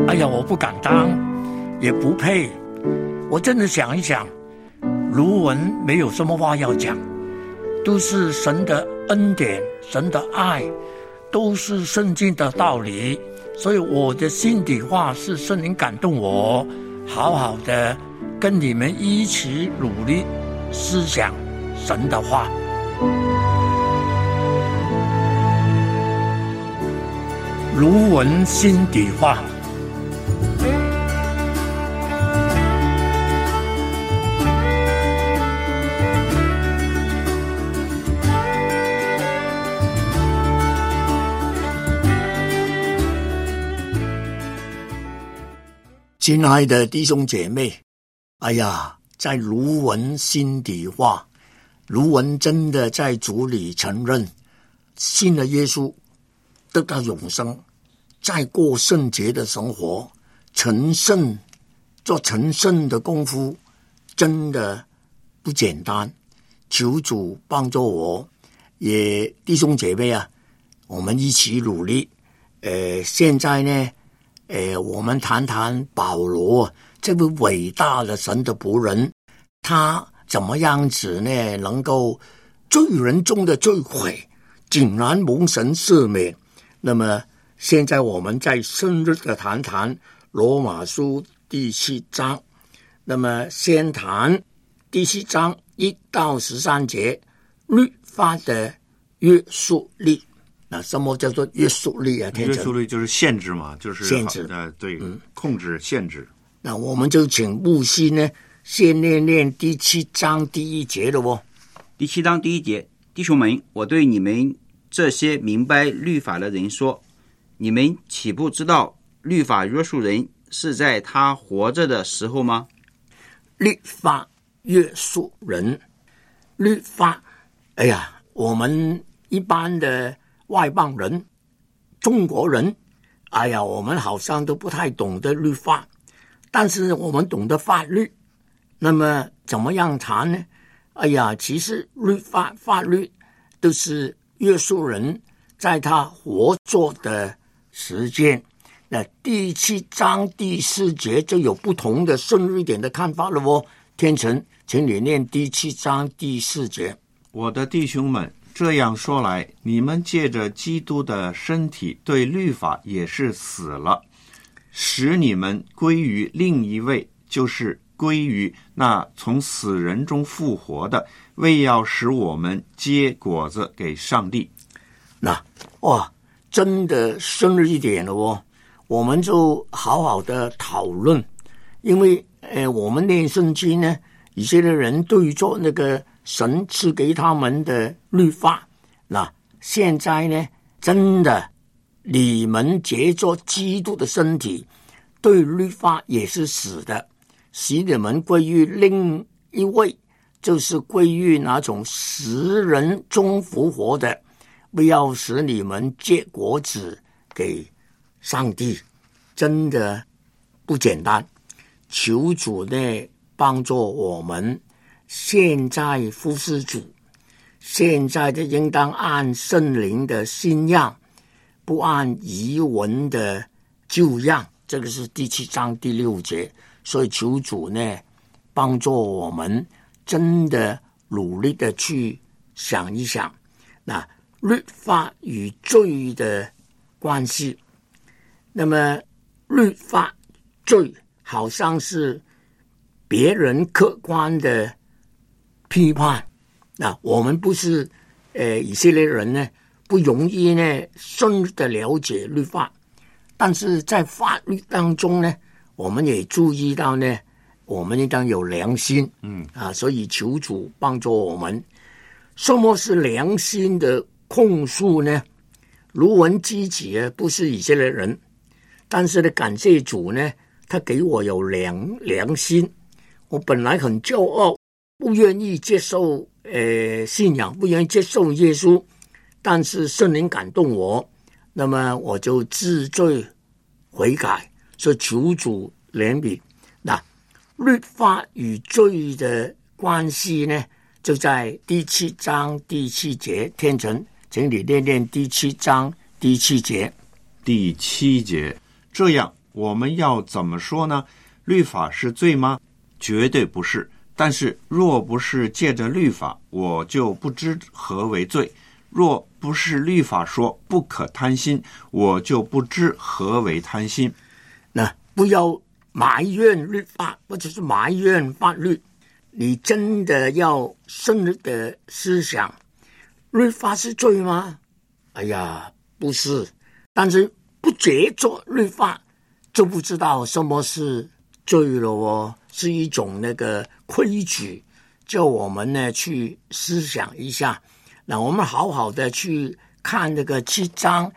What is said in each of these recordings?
哎呀，我不敢当，也不配。我真的想一想，卢文没有什么话要讲，都是神的恩典，神的爱，都是圣经的道理。所以我的心底话是圣灵感动我，好好的跟你们一起努力思想神的话。卢文心底话。亲爱的弟兄姐妹，哎呀，在卢文心底话，卢文真的在主里承认信了耶稣，得到永生，在过圣洁的生活，成圣，做成圣的功夫真的不简单。求主帮助我，也弟兄姐妹啊，我们一起努力。现在呢我们谈谈保罗这位伟大的神的仆人，他怎么样子呢？能够罪人中的罪魁，竟然蒙神赦免。那么现在我们再深入的谈谈罗马书第7章。那么先谈第7章1到13节，律法的约束力。那什么叫做约束力啊？ 约束力就是限制嘛，就是限制， 对，控制、限制。 那我们就请牧师呢，先念第7章第1节了哦。 第7章第1节，弟兄们，我对你们这些明白律法的人说，你们岂不知道律法约束人是在他活着的时候吗？ 律法约束人，律法，哎呀，我们一般的外邦人，中国人，哎呀，我们好像都不太懂得律法，但是我们懂得法律。那么怎么样谈呢？哎呀，其实律法、法律都是约束人在他活着的时间。那第7章第4节就有不同的深入一点的看法了哦。天成，请你念第7章第4节。 我的弟兄们，这样说来，你们借着基督的身体对律法也是死了，使你们归于另一位，就是归于那从死人中复活的，为要使我们结果子给上帝。 那哇，真的深入一点了哦。我们就好好的讨论，因为我们念圣经呢，以色列人对着那个神赐给他们的律法，那现在呢，真的你们借着基督的身体对律法也是死的，使你们归于另一位，就是归于那种死人中复活的，不要使你们结果子给上帝。真的不简单，求主呢帮助我们，现在服侍主，现在的应当按圣灵的新样，不按遗文的旧样。这个是第7章第6节。所以求主呢帮助我们，真的努力的去想一想，那律法与罪的关系。那么律法罪好像是别人客观的批判，那我们不是以色列人呢，不容易呢深入的了解律法，但是在法律当中呢，我们也注意到呢，我们应当有良心，所以求主帮助我们。什么是良心的控诉呢？卢文自己不是以色列人，但是呢，感谢主呢，他给我有良心。我本来很骄傲，不愿意接受信仰，不愿意接受耶稣，但是圣灵感动我，那么我就知罪悔改，所以求主怜悯。那律法与罪的关系呢，就在第7章第7节。天成，请你念念第7章第7节。 第7节，这样我们要怎么说呢？律法是罪吗？绝对不是。但是若不是借着律法，我就不知何为罪。若不是律法说不可贪心，我就不知何为贪心。 那不要埋怨律法，或者是埋怨法律。你真的要深入的思想，律法是罪吗？哎呀，不是。但是不接受律法，就不知道什么是罪了哦，是一种那个规矩，叫我们呢去思想一下。那我们好好的去看这个7章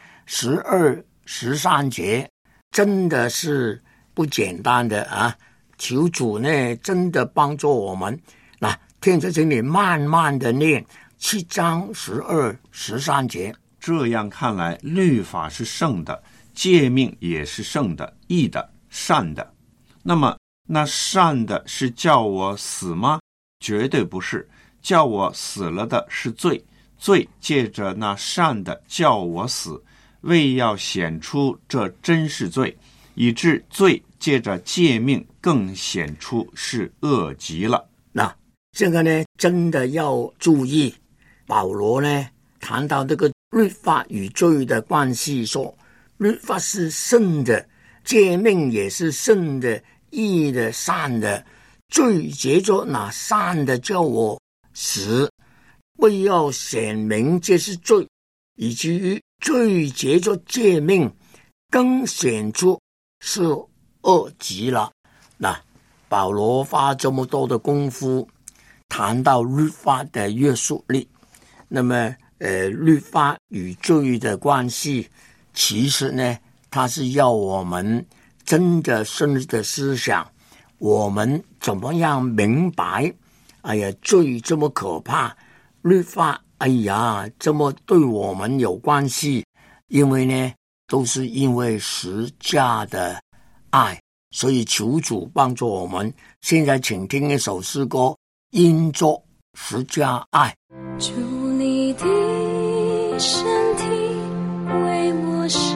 12、13节，真的是不简单的啊！求主呢真的帮助我们。那听着这里慢慢的念7章12、13节。 这样看来，律法是圣的，诫命也是圣的、义的、善的。那么那善的是叫我死吗？绝对不是。叫我死了的是罪，罪借着那善的叫我死，为要显出这真是罪，以致罪借着诫命更显出是恶极了。 那这个呢真的要注意，保罗呢谈到这个律法与罪的关系，说律法是圣的，诫命也是圣的、义的、善的，罪借着那善的叫我死，为要显明这是罪，以至于罪借着诫命更显出是恶极了。那保罗花这么多的功夫谈到律法的约束力，那么律法与罪的关系，其实呢它是要我们真的深入的思想，我们怎么样明白，哎呀罪这么可怕，律法哎呀这么对我们有关系，因为呢都是因为十架的爱，所以求主帮助我们。现在请听一首诗歌，因着十架爱。 主你的身体为我舍，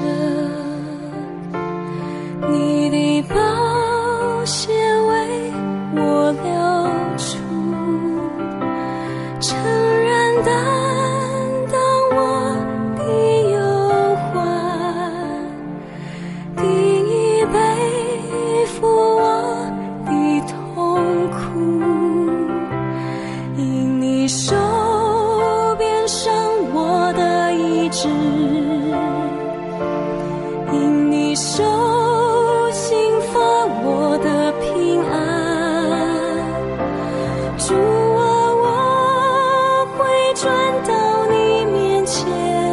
你的宝血为我流出，诚然担当我的忧患，定义背负我的痛苦，因你手变伤我的意志，因你手刑罚我的平安，主啊，我会转到你面前，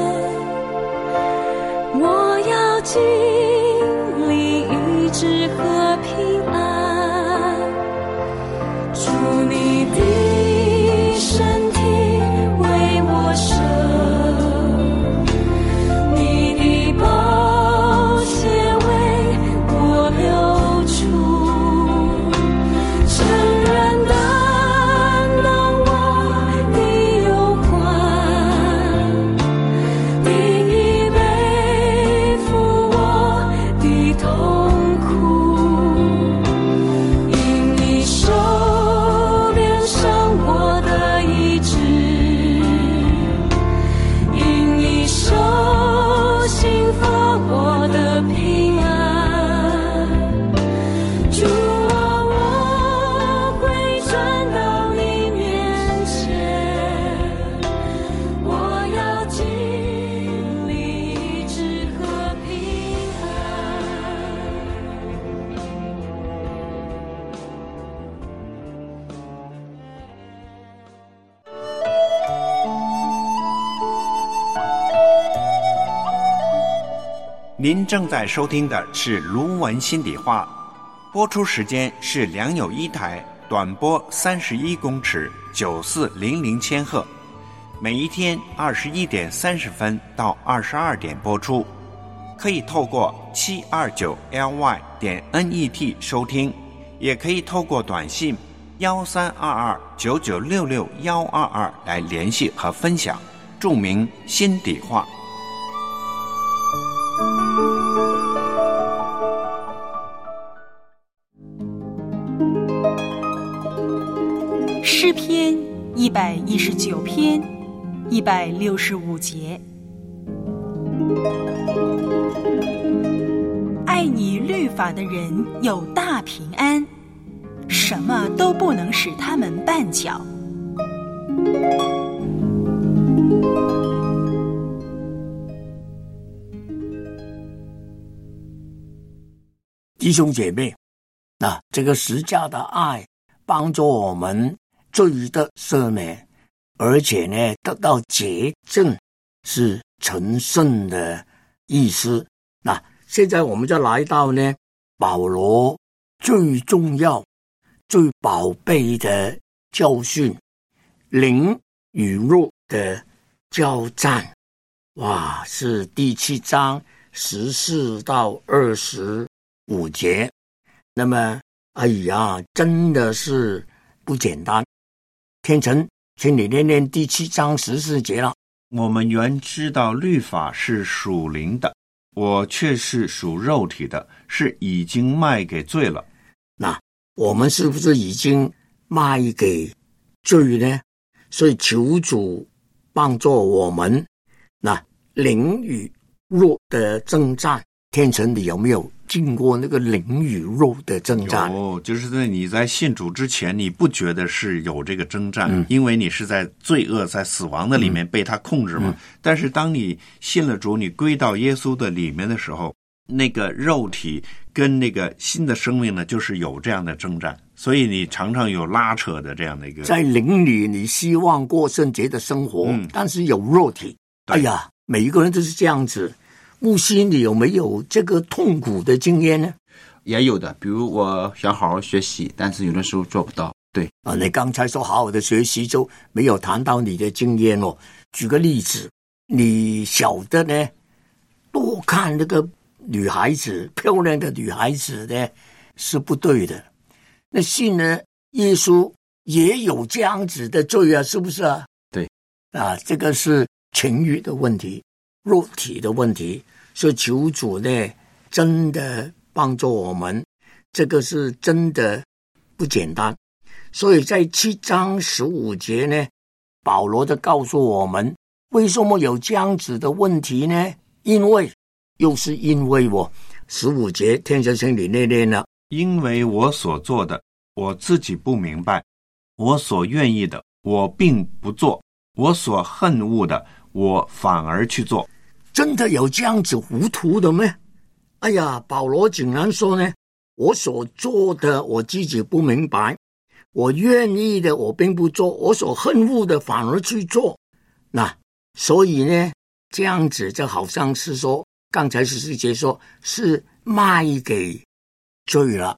我要经历医治和平安，主你的身体为我舍，你的宝血为我流出，诚然担当我的忧患，定义背负我的痛苦，因你手变伤我的意志，因你手刑罚我的平安，主啊，我会转到你面前，我要经历医治和平您正在收听的是卢文心底话，播出时间是良友一台，短波31公尺，9400千赫，每一天21点30分到22点播出，可以透过729ly.net 收听，也可以透过短信132299662122来联系和分享，注明心底话。 诗篇119篇165节。爱你律法的人有大平安，什么都不能使他们绊脚。 弟兄姐妹，这个十架的爱帮助我们罪的赦免，而且呢得到洁净，是成圣的意思。现在我们就来到呢保罗最重要最宝贝的教训，灵与肉的交战。是第7章14到25节。那么真的是不简单。天成，请你念第7章14节了。 我们原知道律法是属灵的，我却是属肉体的，是已经卖给罪了。 我们是不是已经卖给罪呢？所以求主帮助我们。灵与肉的征战，天成，你有没有经过那个灵与肉的征战？ 就是在你在信主之前，你不觉得是有这个征战，因为你是在罪恶在死亡的里面被他控制嘛。但是当你信了主，你归到耶稣的里面的时候，那个肉体跟那个新的生命呢，就是有这样的征战，所以你常常有拉扯的这样的一个。 在灵里你希望过圣洁的生活，但是有肉体。每一个人都是这样子。木星，你有没有这个痛苦的经验呢？ 也有的，比如我想好好学习，但是有的时候做不到。对你刚才说好好的学习，就没有谈到你的经验哦。举个例子，你晓得呢，多看那个女孩子，漂亮的女孩子呢是不对的。那信呢耶稣也有这样子的罪啊，是不是啊？ 对这个是情欲的问题，肉体的问题。所以求主呢真的帮助我们，这个是真的不简单。所以在7章15节呢，保罗就告诉我们为什么有这样子的问题呢？因为15节，天神请你念了。 因为我所做的我自己不明白，我所愿意的我并不做，我所恨恶的我反而去做。 真的有这样子糊涂的吗？保罗竟然说呢，我所做的我自己不明白，我愿意的我并不做，我所恨恶的反而去做。所以呢这样子就好像是说，刚才14节说是卖给罪了。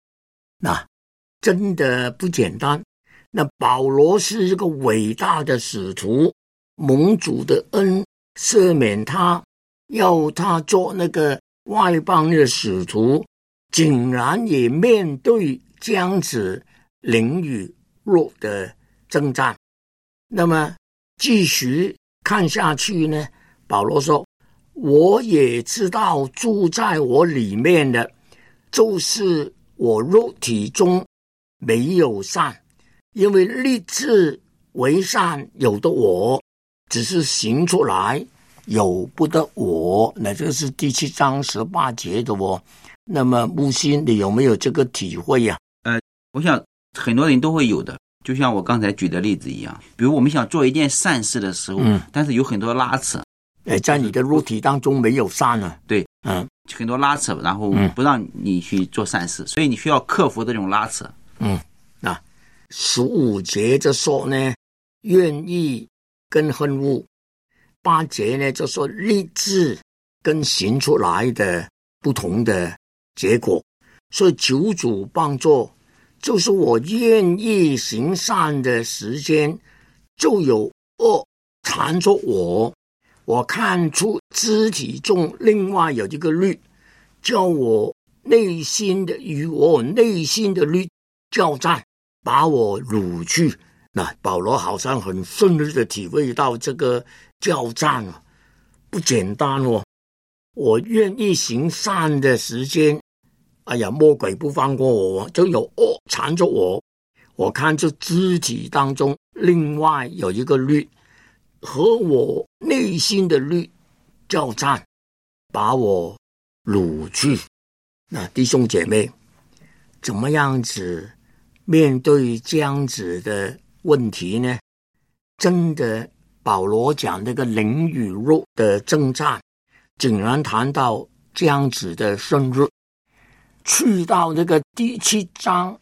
真的不简单。保罗是一个伟大的使徒，蒙主的恩赦免他，要他做那个外邦的使徒，竟然也面对这样子灵与肉的征战。那么继续看下去呢，保罗说，我也知道住在我里面的就是我肉体中没有善，因为立志为善有的我，只是行出来有不得我。这是第7章18节的哦。那么木星，你有没有这个体会啊？ 我想很多人都会有的，就像我刚才举的例子一样，比如我们想做一件善事的时候，但是有很多拉扯， 在你的肉体当中没有善啊。 对，很多拉扯，然后不让你去做善事，所以你需要克服这种拉扯。 15节就说呢，愿意跟恨恶。8节呢就说立志跟行出来的不同的结果。所以求主帮助，就是我愿意行善的时间，就有恶缠着我。我看出肢体中另外有一个律，叫我内心的与我内心的律交战，把我掳去。保罗好像很深入的体会到这个交战不简单哦。我愿意行善的时间，魔鬼不放过我，就有恶缠着我。 我看这肢体当中另外有一个律和我内心的律交战，把我掳去。那弟兄姐妹，怎么样子面对这样子的问题呢？真的保罗讲那个灵与肉的征战，竟然谈到这样子的深入，去到那个第7章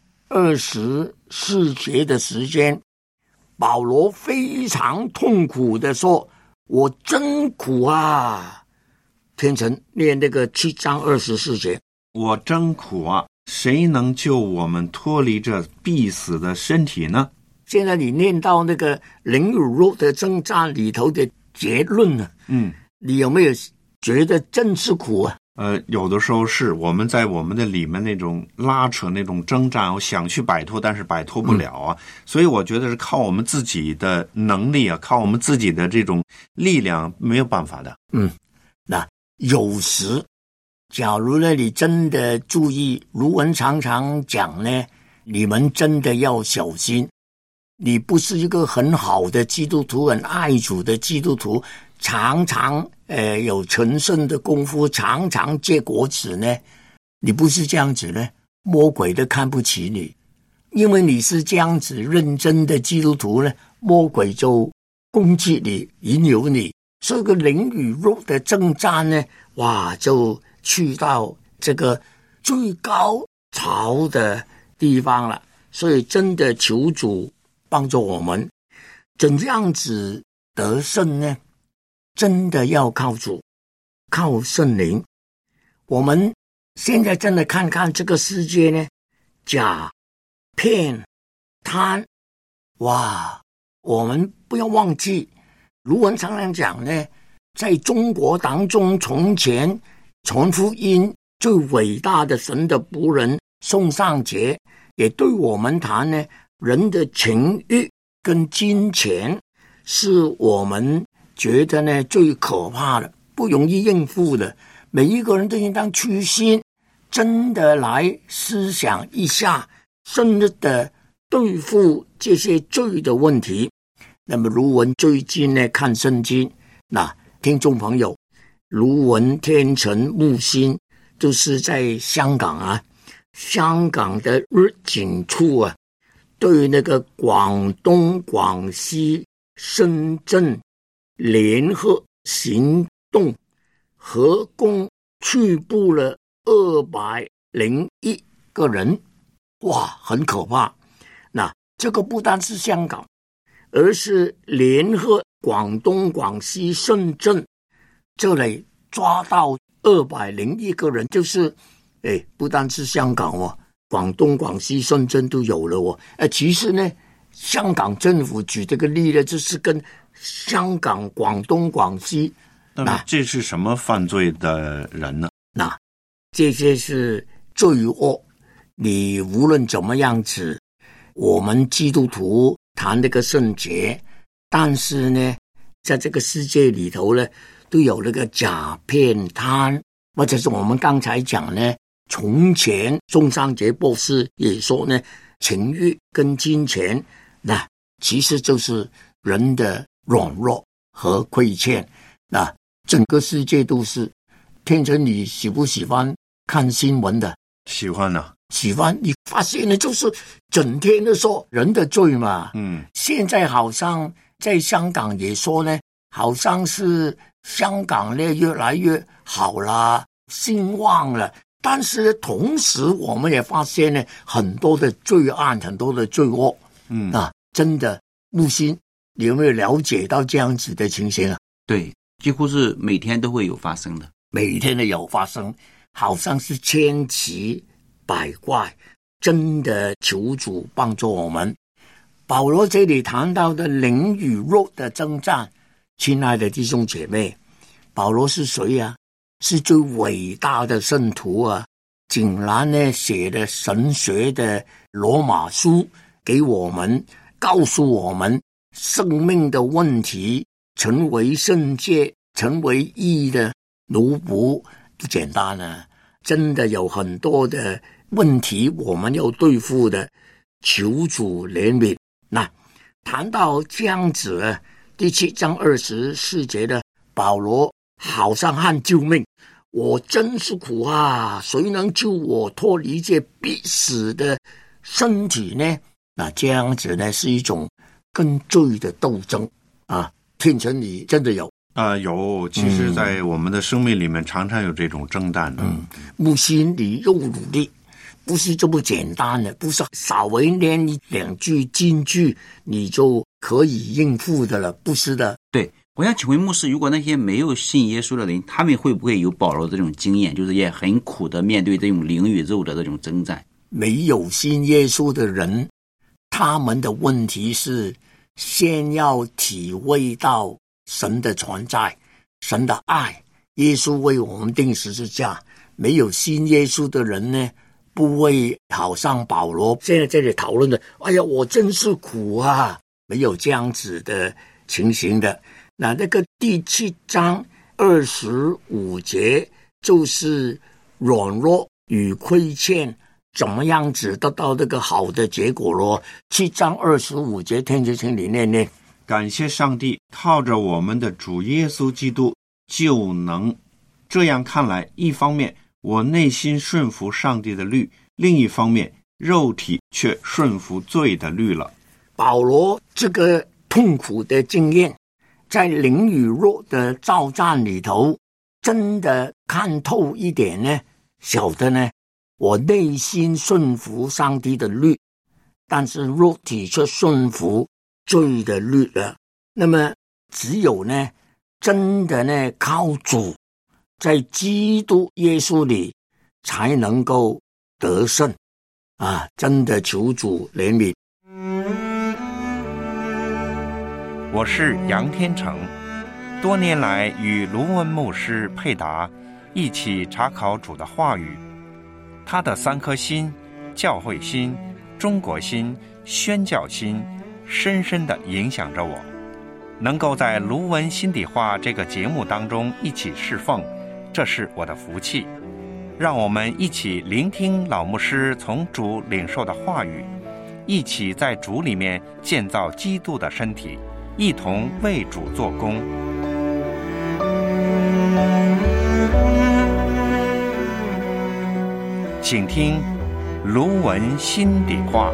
24节的时间，保罗非常痛苦的说，我真苦啊。天成念那个7章24节， 我真苦啊，谁能救我们脱离这必死的身体呢？ 现在你念到那个灵与肉的征战里头的结论呢，你有没有觉得真是苦啊？ 有的时候是我们在我们的里面那种拉扯那种征战，我想去摆脱，但是摆脱不了啊。所以我觉得是靠我们自己的能力啊，靠我们自己的这种力量没有办法的。 那有时假如呢你真的注意，卢文常常讲呢，你们真的要小心，你不是一个很好的基督徒，很爱主的基督徒，常常有成圣的功夫，常常结果子呢，你不是这样子呢，魔鬼都看不起你。因为你是这样子认真的基督徒呢，魔鬼就攻击你，引诱你。所以个灵与肉的征战呢，哇，就去到这个最高潮的地方了。所以真的求主帮助我们，怎样子得胜呢？真的要靠主，靠圣灵。我们现在真的看看这个世界呢，假骗贪，哇，我们不要忘记，卢文常常讲呢，在中国当中，从前传福音最伟大的神的仆人宋尚节也对我们谈呢，人的情欲跟金钱是我们觉得呢最可怕的，不容易应付的。每一个人都应当屈心，真的来思想一下，深入的对付这些罪的问题。那么卢文最近呢看圣经，那听众朋友，卢文天成木星就是在香港啊，香港的入境处啊，对那个广东、广西、深圳联合行动合共拘捕了201个人，哇，很可怕。那这个不单是香港，而是联合广东、广西、深圳这里抓到201个人，就是不单是香港哦，广东、广西、深圳都有了哦。其实呢，香港政府举这个例呢，就是跟香港、广东、广西， 那这是什么犯罪的人呢？ 那这些是罪恶。你无论怎么样子，我们基督徒谈这个圣洁，但是呢，在这个世界里头呢，都有那个假骗贪，或者是我们刚才讲呢，从前宋尚节博士也说呢，情欲跟金钱，那其实就是人的软弱和亏欠。那整个世界都是。天成，你喜不喜欢看新闻的？ 喜欢啊， 喜欢。你发现呢，就是整天都说人的罪嘛。现在好像在香港也说呢，好像是香港呢越来越好啦，兴旺了。但是同时我们也发现呢，很多的罪案，很多的罪恶。真的，木星，你有没有了解到这样子的情形啊？ 对，几乎是每天都会有发生的。 每天都有发生，好像是千奇百怪，真的求主帮助我们。保罗这里谈到的灵与肉的征战，亲爱的弟兄姐妹，保罗是谁啊？是最伟大的圣徒啊，竟然呢写了神学的罗马书给我们，告诉我们生命的问题，成为圣洁，成为义的奴仆不简单啊，真的有很多的问题我们要对付的。 求主怜悯。那谈到这样子，第7章24节的保罗好像喊救命，我真是苦啊，谁能救我脱离这必死的身体呢？那这样子呢，是一种跟罪的斗争啊。天成，你真的有有，其实在我们的生命里面常常有这种征战的。 木心你又努力，不是这么简单的，不是稍微练一2句金句你就可以应付的了，不是的。 对，我想请问牧师，如果那些没有信耶稣的人，他们会不会有保罗这种经验，就是也很苦的面对这种灵与肉的这种征战？ 没有信耶稣的人，他们的问题是先要体会到神的存在，神的爱，耶稣为我们钉十字架。没有信耶稣的人呢，不会好像保罗现在这里讨论的，哎呀，我真是苦啊，没有这样子的情形的。那个第7章25节就是软弱与亏欠怎么样子得到这个好的结果咯。7章25节，天主请你念念。 感谢上帝，靠着我们的主耶稣基督就能。这样看来，一方面我内心顺服上帝的律，另一方面肉体却顺服罪的律了。 保罗这个痛苦的经验，在灵与肉的交战里头，真的看透一点呢，晓得呢，我内心顺服上帝的律，但是肉体却顺服罪的律了。那么只有呢，真的呢，靠主在基督耶稣里才能够得胜啊！真的求主怜悯。 我是杨天成，多年来与卢文牧师配搭，一起查考主的话语。他的3颗心，教会心、中国心、宣教心，深深地影响着我。能够在卢文心底话这个节目当中一起侍奉，这是我的福气。让我们一起聆听老牧师从主领受的话语，一起在主里面建造基督的身体，一同为主做工。请听卢文心底话。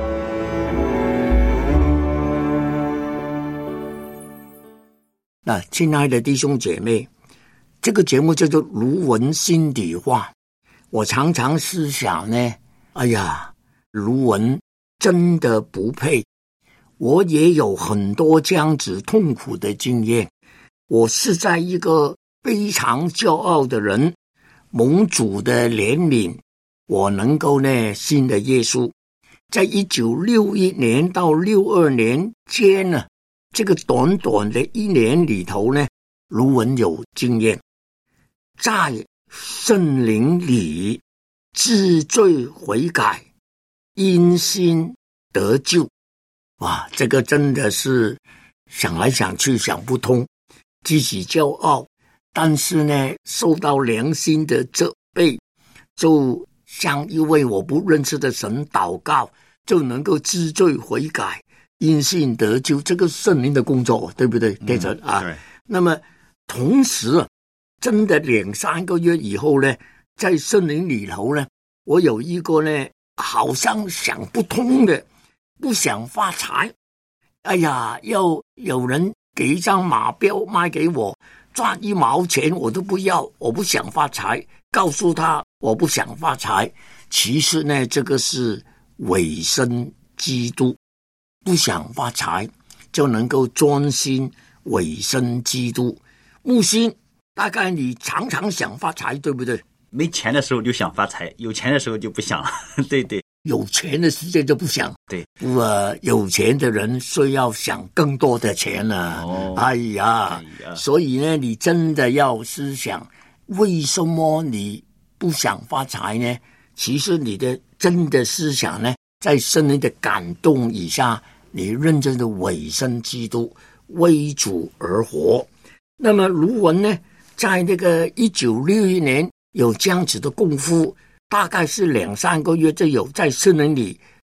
那亲爱的弟兄姐妹，这个节目叫做卢文心底话。我常常思想呢，哎呀，卢文真的不配。我也有很多这样子痛苦的经验。我是在一个非常骄傲的人，蒙主的怜悯，我能够呢信了耶稣。在1961年到62年间呢，这个短短的1年里头呢，卢文有经验，在圣灵里知罪悔改，因信得救。哇，这个真的是想来想去想不通，自己骄傲，但是呢受到良心的责备，就向一位我不认识的神祷告，就能够知罪悔改，因信得救，这个圣灵的工作，对不对？对着啊。 对。 那么同时，真的2-3个月以后呢，在圣灵里头呢，我有一个呢，好像想不通的，不想发财。哎呀，要有人给一张马标卖给我，赚1毛钱我都不要，我不想发财。告诉他我不想发财，其实呢，这个是委身基督。不想发财就能够专心委身基督。木星，大概你常常想发财，对不对？ 没钱的时候就想发财，有钱的时候就不想了。对对， 有钱的时间就不想。 对， 有钱的人需要想更多的钱了。哎呀，所以呢，你真的要思想，为什么你不想发财呢？其实你的真的思想呢，在圣灵的感动以下，你认真的委身基督，为主而活。那么卢文呢，在那个1961年有这样子的功夫，大概是2-3个月就有在圣灵里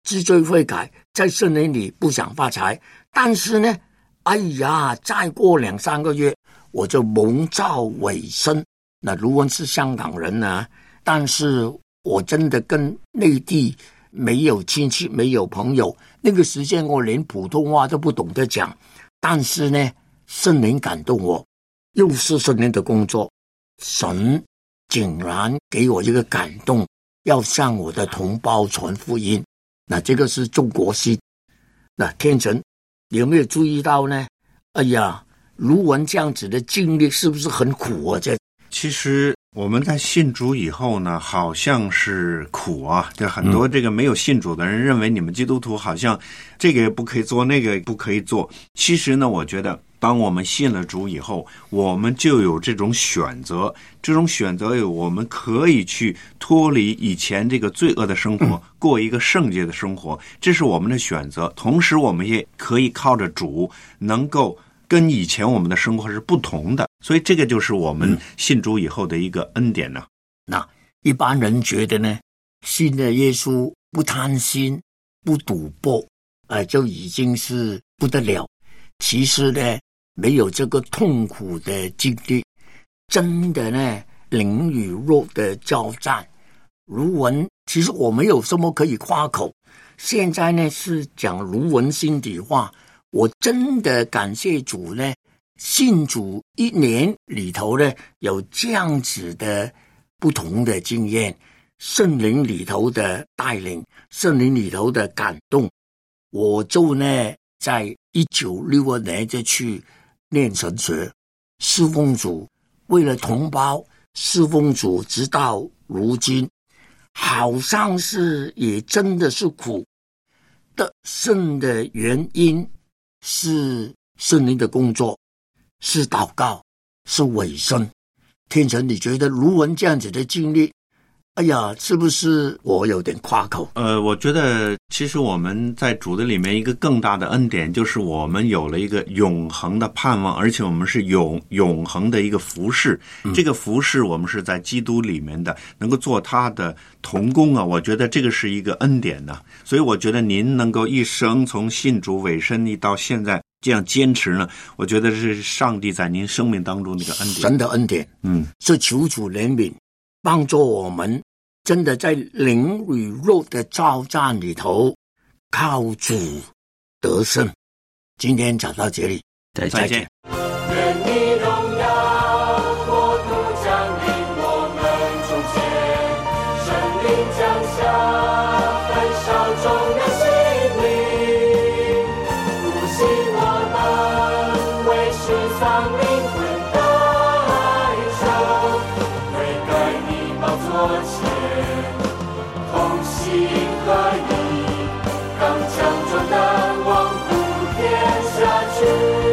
知罪悔改，在圣灵里不想发财。但是呢，哎呀，再过2-3个月我就蒙召委身。那卢文是香港人呢，但是我真的跟内地没有亲戚没有朋友，那个时间我连普通话都不懂得讲。但是呢，圣灵感动我，又是圣灵的工作，神竟然给我一个感动，要向我的同胞传福音。那这个是中国心。那天成，你有没有注意到呢？哎呀，卢文这样子的经历是不是很苦啊？ 其实我们在信主以后呢，好像是苦啊，就很多这个没有信主的人认为你们基督徒好像这个也不可以做，那个也不可以做。其实呢，我觉得当我们信了主以后，我们就有这种选择，这种选择有我们可以去脱离以前这个罪恶的生活，过一个圣洁的生活，这是我们的选择。同时我们也可以靠着主能够跟以前我们的生活是不同的，所以这个就是我们信主以后的一个恩典呢。 那一般人觉得呢，信了耶稣不贪心不赌博，就已经是不得了。其实呢，没有这个痛苦的经历，真的呢，灵与肉的交战。卢文其实我没有什么可以夸口，现在呢是讲卢文心底话。我真的感谢主呢，信主1年里头呢，有这样子的不同的经验，圣灵里头的带领，圣灵里头的感动。我就呢在1962年就去念神学，侍奉主，为了同胞侍奉主，直到如今，好像是也真的是苦得胜的原因是圣灵的工作，是祷告，是委身。天成，你觉得卢文这样子的经历，哎呀，是不是我有点夸口？ 我觉得其实我们在主的里面一个更大的恩典，就是我们有了一个永恒的盼望，而且我们是永恒的一个服事。这个服事我们是在基督里面的，能够做他的同工啊，我觉得这个是一个恩典呢。所以我觉得您能够一生从信主委身你到现在这样坚持呢，我觉得是上帝在您生命当中的一个恩典， 神的恩典。是求主怜悯，帮助我们真的在灵与肉的交战里头靠主得胜。今天讲到这里， 再见。 愿你荣耀国度降临我们中间，圣灵降下焚烧众人心灵，复兴我们为世丧灵魂代求，悔改你宝座前同心合一，刚强壮胆往普天下去。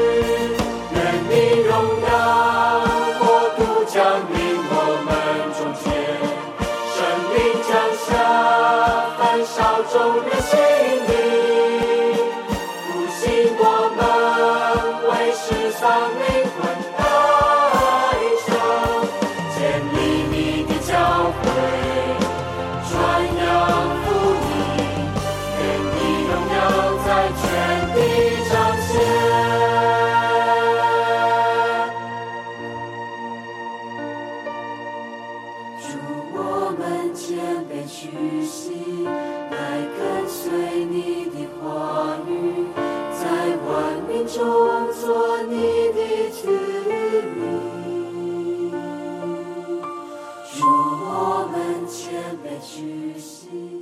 众人心灵，复兴我们为世丧灵魂代求，建立你的教会，传扬福音，愿你荣耀在全地彰显。主，我们谦卑屈膝，来跟随你的话语，在万民中做你的子民。主，我们谦卑屈膝。